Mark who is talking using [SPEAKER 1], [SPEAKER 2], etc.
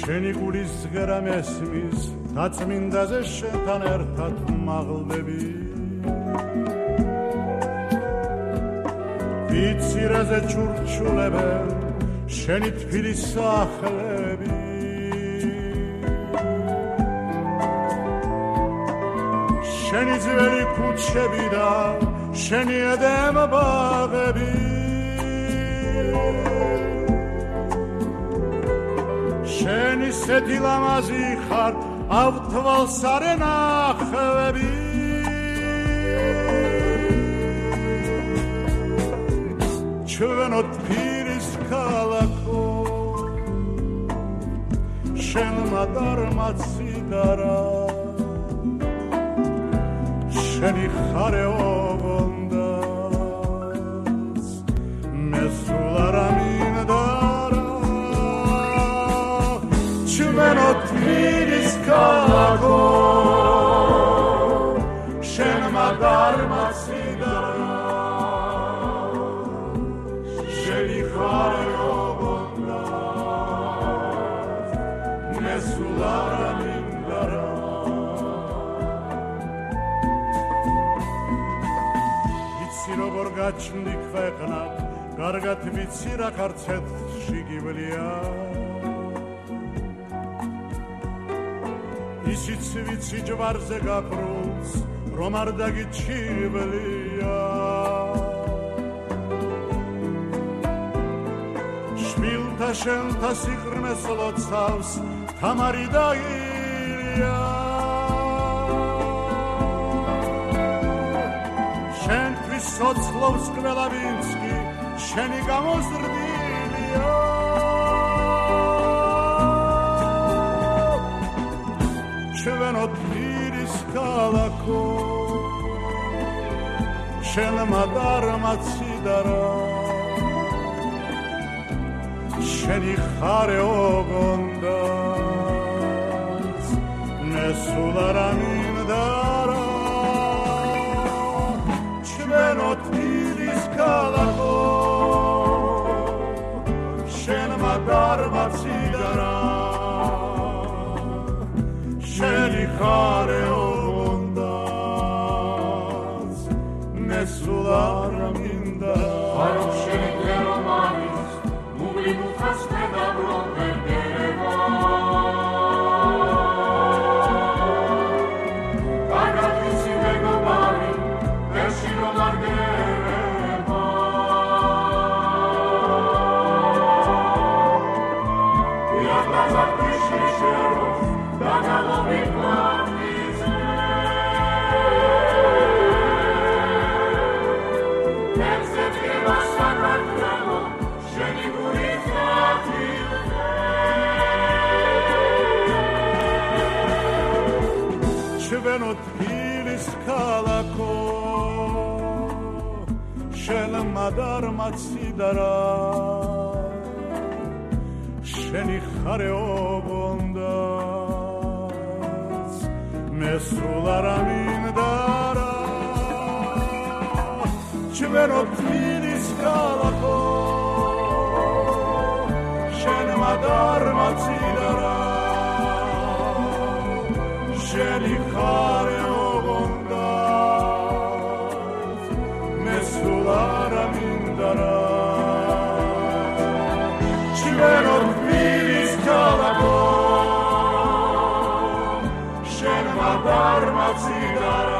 [SPEAKER 1] შენი გულის ღერა მესმის დაწმინდაზე შენთან ერთად მაღლდები ვიცირაზე ჩურჩულებენ შენი თბილი სახლები შენი ძველი ქუჩები და შენი ედემ ბაღები შენი სეთი ლამაზი ხარ ავთვალს არ ენახვები ჩვენო თბილის ქალაქო შენმა დარმაციდარა შენი ხარე ოგონდაც მე სულ არ ამინდარა ჩვენო თბილის ქალაქო შენმა დარმაციდარა შენი ხარე ოგონდაც მე სულ არ ამინდარა როგორ გაჩნდი ქვეყნა კარგად ვიცი რა ქარცეთში გივლია ისიც ვიცი ჯვარზე გაფრულს რომ არ დაგიჩივლია შვილთა შენთა სიყრმეს ლოცავს თამარი და ილია სოცლობს ყველა ვინც კი შენი გამოზრდილია ჩვენო თბილის ქალაქო შენმა დარმაციდარა შენი ხარე ოგონდაც მე სულ არ ამინდარა ჩვენო თბილის ქალაქო შენმა დარმაციდარა შენი ხარე ოგონდაც მე სულ არ ამინდარა
[SPEAKER 2] არო შენი გერმანის მუგლი მუხას მედაბრონ ვერგერება
[SPEAKER 1] ჩვენო თბილის ქალაქო შენმა დარმაციდარა შენი ხარე ოგონდაც მე სულ არ ამინდარა ჩვენო თბილის ქალაქო შენმა დარმაციდარა შენი ხარე ოგონდაც მე სულ არ ამინდარა ჩვენო თბილის ქალაქო შენმა დარმაციდარა